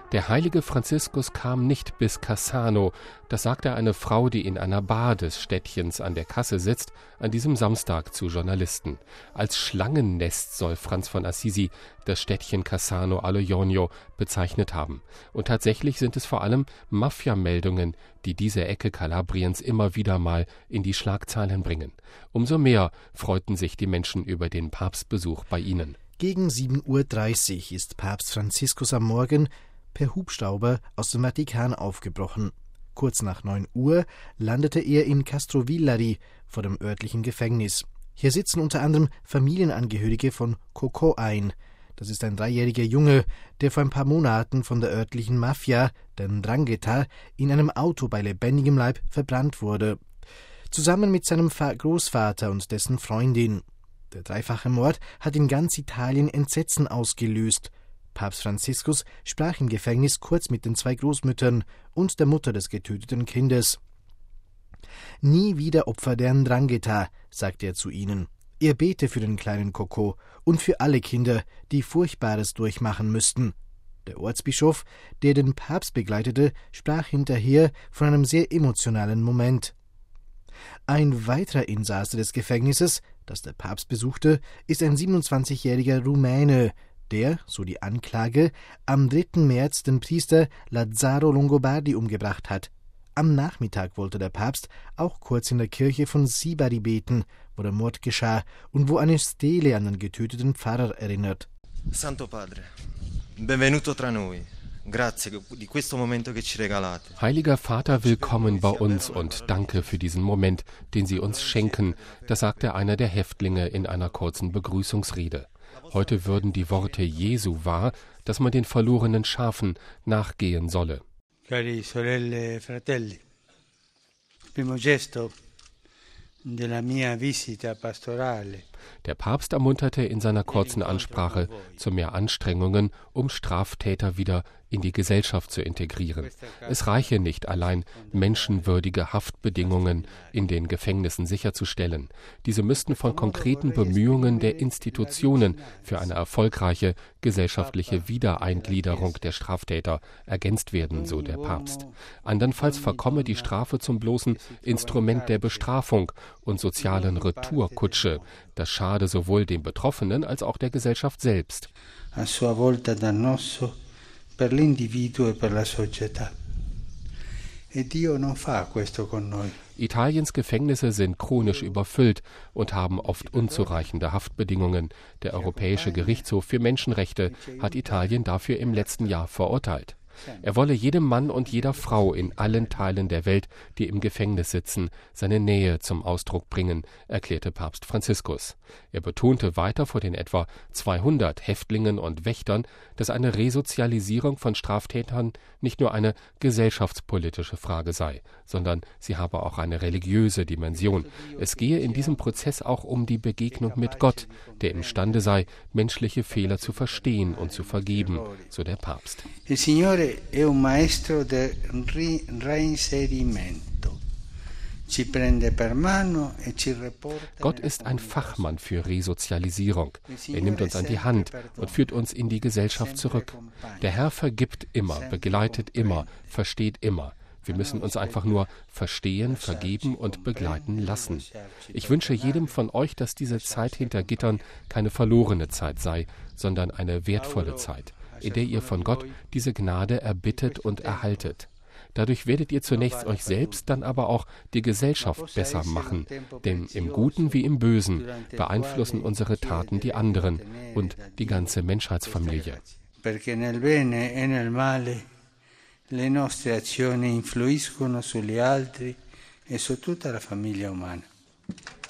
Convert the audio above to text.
Der heilige Franziskus kam nicht bis Cassano, das sagte eine Frau, die in einer Bar des Städtchens an der Kasse sitzt, an diesem Samstag zu Journalisten. Als Schlangennest soll Franz von Assisi das Städtchen Cassano allo Jonio bezeichnet haben. Und tatsächlich sind es vor allem Mafia-Meldungen, die diese Ecke Kalabriens immer wieder mal in die Schlagzeilen bringen. Umso mehr freuten sich die Menschen über den Papstbesuch bei ihnen. Gegen 7:30 Uhr ist Papst Franziskus am Morgen per Hubschrauber aus dem Vatikan aufgebrochen. Kurz nach 9 Uhr landete er in Castrovillari vor dem örtlichen Gefängnis. Hier sitzen unter anderem Familienangehörige von Coco ein. Das ist ein 3-jähriger Junge, der vor ein paar Monaten von der örtlichen Mafia, der 'Ndrangheta, in einem Auto bei lebendigem Leib verbrannt wurde. Zusammen mit seinem Großvater und dessen Freundin. Der dreifache Mord hat in ganz Italien Entsetzen ausgelöst. Papst Franziskus sprach im Gefängnis kurz mit den 2 Großmüttern und der Mutter des getöteten Kindes. Nie wieder Opfer der 'Ndrangheta, sagte er zu ihnen. Er bete für den kleinen Coco und für alle Kinder, die Furchtbares durchmachen müssten. Der Ortsbischof, der den Papst begleitete, sprach hinterher von einem sehr emotionalen Moment. Ein weiterer Insasse des Gefängnisses, das der Papst besuchte, ist ein 27-jähriger Rumäne, der, so die Anklage, am 3. März den Priester Lazzaro Longobardi umgebracht hat. Am Nachmittag wollte der Papst auch kurz in der Kirche von Sibari beten, wo der Mord geschah und wo eine Stele an den getöteten Pfarrer erinnert. Santo Padre, benvenuto tra noi. Grazie di questo momento che ci regalate. Heiliger Vater, willkommen bei uns und danke für diesen Moment, den Sie uns schenken, das sagte einer der Häftlinge in einer kurzen Begrüßungsrede. Heute würden die Worte Jesu wahr, dass man den verlorenen Schafen nachgehen solle. Cari sorelle e fratelli, primo gesto della mia visita pastorale. Der Papst ermunterte in seiner kurzen Ansprache zu mehr Anstrengungen, um Straftäter wieder in die Gesellschaft zu integrieren. Es reiche nicht allein, menschenwürdige Haftbedingungen in den Gefängnissen sicherzustellen. Diese müssten von konkreten Bemühungen der Institutionen für eine erfolgreiche gesellschaftliche Wiedereingliederung der Straftäter ergänzt werden, so der Papst. Andernfalls verkomme die Strafe zum bloßen Instrument der Bestrafung und sozialen Retourkutsche. Das schade sowohl dem Betroffenen als auch der Gesellschaft selbst. A sua volta dannoso per l'individuo e per la società. E Dio non fa questo con noi. Italiens Gefängnisse sind chronisch überfüllt und haben oft unzureichende Haftbedingungen. Der Europäische Gerichtshof für Menschenrechte hat Italien dafür im letzten Jahr verurteilt. Er wolle jedem Mann und jeder Frau in allen Teilen der Welt, die im Gefängnis sitzen, seine Nähe zum Ausdruck bringen, erklärte Papst Franziskus. Er betonte weiter vor den etwa 200 Häftlingen und Wächtern, dass eine Resozialisierung von Straftätern nicht nur eine gesellschaftspolitische Frage sei, sondern sie habe auch eine religiöse Dimension. Es gehe in diesem Prozess auch um die Begegnung mit Gott, der imstande sei, menschliche Fehler zu verstehen und zu vergeben, so der Papst. Il Signore è un maestro del reinserimento. Ci prende per mano e ci riporta. Gott ist ein Fachmann für Resozialisierung. Er nimmt uns an die Hand und führt uns in die Gesellschaft zurück. Der Herr vergibt immer, begleitet immer, versteht immer. Wir müssen uns einfach nur verstehen, vergeben und begleiten lassen. Ich wünsche jedem von euch, dass diese Zeit hinter Gittern keine verlorene Zeit sei, sondern eine wertvolle Zeit, in der ihr von Gott diese Gnade erbittet und erhaltet. Dadurch werdet ihr zunächst euch selbst, dann aber auch die Gesellschaft besser machen, denn im Guten wie im Bösen beeinflussen unsere Taten die anderen und die ganze Menschheitsfamilie. Perché nel bene e nel male le nostre azioni influiscono sugli altri e su tutta la famiglia umana.